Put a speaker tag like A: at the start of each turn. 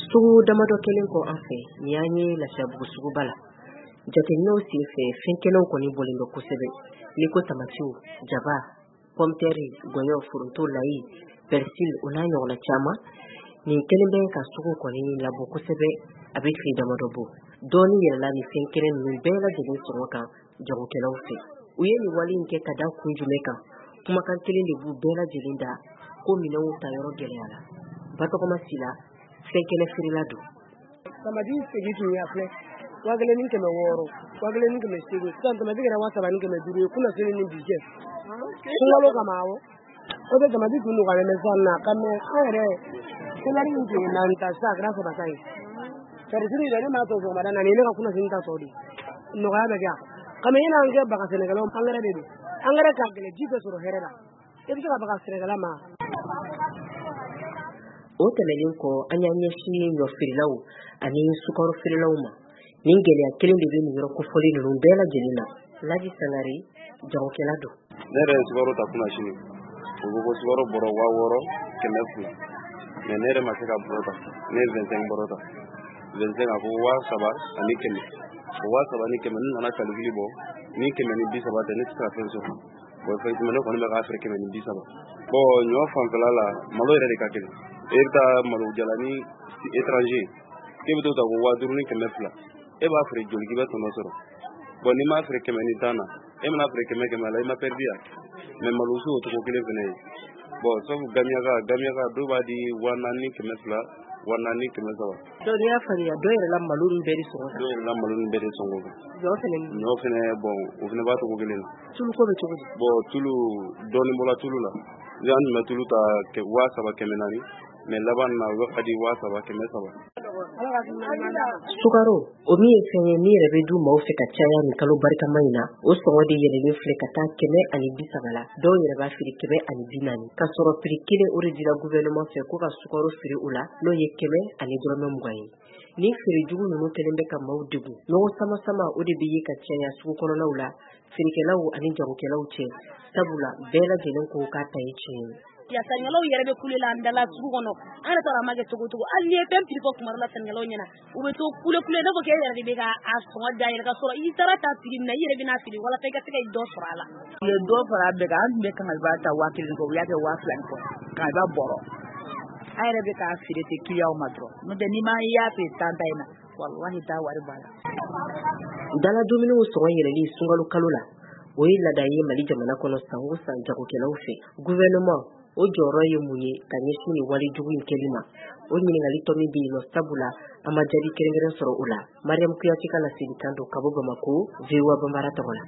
A: Sugu damadɔ kelen kɔ an fɛ ni y'an ye Lafiyabugu suguba la. Jateminɛw senfɛ fɛn kɛnɛw kɔni bɔlen bɛ kosɛbɛ. N'i ko tamatiw, jaba, pomme de terre, gɔyɔ, foronto, layi, persil o n'a ɲɔgɔnna caman. Nin kelen bɛ ka sugu kɔni labɔ kosɛbɛ, a bɛ tile damadɔ bɔ. Dɔɔnin yɛlɛla ni fɛn kelen ninnu bɛɛ lajɛlen sɔngɔ kan jagokɛlaw fɛ. U ye nin wale in kɛ ka da kun jumɛn kan? Kumakan kelen de b'u bɛɛ lajɛlen da ko minɛnw ta yɔrɔ gɛlɛyara. Batɔgɔma Sila, fɛn kɛnɛ feerela don.
B: Tamati segi tun y'a filɛ 1600, 1700. Sisan tamati kɛra 3500 ye kuna sini ni bi cɛ. Sunkalo kama awɔ. O de tamati tun nɔgɔyalen bɛ sisan na ka mɛ an yɛrɛ selɛri in tun na ta sisan a kɛra 700 ye. Persil yɛrɛ ne m'a to sɔgɔmada na ni ne ka kuna sini ta tɔ de. Nɔgɔya bɛ kɛ. Kama ɲinɛ an kɛ baga sɛnɛkɛlaw engrais de don. Engrais ka gɛlɛn ji tɛ sɔrɔ hɛrɛ la. I bɛ se ka baga sɛnɛkɛla ma.
A: O tɛmɛnen kɔ an y'an ɲɛsin ɲɔ feerelaw ani sukaro feerelaw ma. Nin gɛlɛya kelen de bɛ nin yɔrɔ kofɔlen ninnu bɛɛ lajɛlen na. Laji Sangare, jagokɛla don.
C: Ne yɛrɛ ye sukaro ta kunna sini. U ko ko sukaro bɔrɔ 6000, 200. Mais ne yɛrɛ ma se ka bɔrɔ ta. Ne ye 25 bɔrɔ ta. 25 a ko 3000 ani 100. O 3000 ani 100 ne nana calcul bɔ. Ni 130 tɛ ne tɛ se ka fɛn sɔrɔ. Bon effectivement ne kɔni bɛ k'a feere 130. Bon ɲɔ fanfɛla la malo yɛrɛ de ka gɛlɛn. E bɛ taa malo jalani étranger e bɛ to ta ko 5000 ni 200. E b'a feere joli k'i bɛ tɔnɔ sɔrɔ. Bon ni m'a feere 110 na e mana feere 100 la i ma perdu ya. Mais malo su o cogo kelen fɛnɛ ye. Bon sauf Gamiaga dɔw b'a di 4000 ni 200, 4000 ni 300.
A: Donc n'i y'a faamuya dɔw yɛrɛ la malo nin bɛɛ de sɔngɔ kan.
C: Dɔw yɛrɛ la malo nin bɛɛ de sɔngɔ kan.
A: Ɲɔ
C: fɛnɛ bon o fɛnɛ b'a cogo kelen na.
A: Tulu ko bɛ cogo di?
C: Bon tulu dɔɔnin bɔla tulu la. Ni an tun bɛ tulu ta 3000, 400, mais laban na u bɛ ka di 3000, 300.
A: Sukaro o min ye fɛn ye min yɛrɛ bɛ du maaw fɛ ka caya nin kalo barikama in na o sɔngɔ de yɛlɛlen filɛ ka taa 130 la. Dɔw yɛrɛ b'a feere 140 ka sɔrɔ prix kelen o de dira gouvernement fɛ ko ka sukaro feere u la n'o ye 120 ye. Ni feere jugu ninnu kelen bɛ ka maaw degun. Ɲɔgɔn sama o de bɛ ye ka caya sugu kɔnɔnaw la feerekɛlaw ani jagokɛlaw cɛ sabula bɛɛ lajɛlen ko k'a ta ye tiɲɛ ye.
D: Sɛnɛkɛlaw yɛrɛ bɛ kule la an dala sugu kɔnɔ an yɛrɛ taara ma kɛ cogo hali ni ye fɛn prix fɔ kuma la sɛnɛkɛlaw ɲɛna u bɛ to kule ne ko k'e yɛrɛ de bɛ ka a sɔngɔ da yɛrɛ ka sɔrɔ i taara ta prix min na i yɛrɛ bɛna feere walasa i ka se ka dɔ sɔrɔ a la.
B: U ye dɔ fara a bɛɛ kan an tun bɛ kangaliba ta 1000 kɔ u y'a kɛ 2000 kɔ kangaliba bɔrɔ an yɛrɛ bɛ k'a feere te client ma dɔrɔn n'o tɛ n'i ma i y'a feere tan ta in na wallahi taa wari b'a la.
A: Dala dumuniw sɔngɔ yɛlɛli sunkalo kalo la o ye laada ye Mali jamana kɔnɔ san o san jagokɛlaw fɛ. Gouvernement o jɔyɔrɔ ye mun ye ka ɲɛsin nin wale jugu in kɛli ma? O ɲininkali tɔ min bɛ yen nɔ sabula an ma jaabi kɛrɛnkɛrɛn sɔrɔ o la. Mariam Kuyate ka laselikan don ka bɔ Bamako, VOA Bambara tɔgɔ la.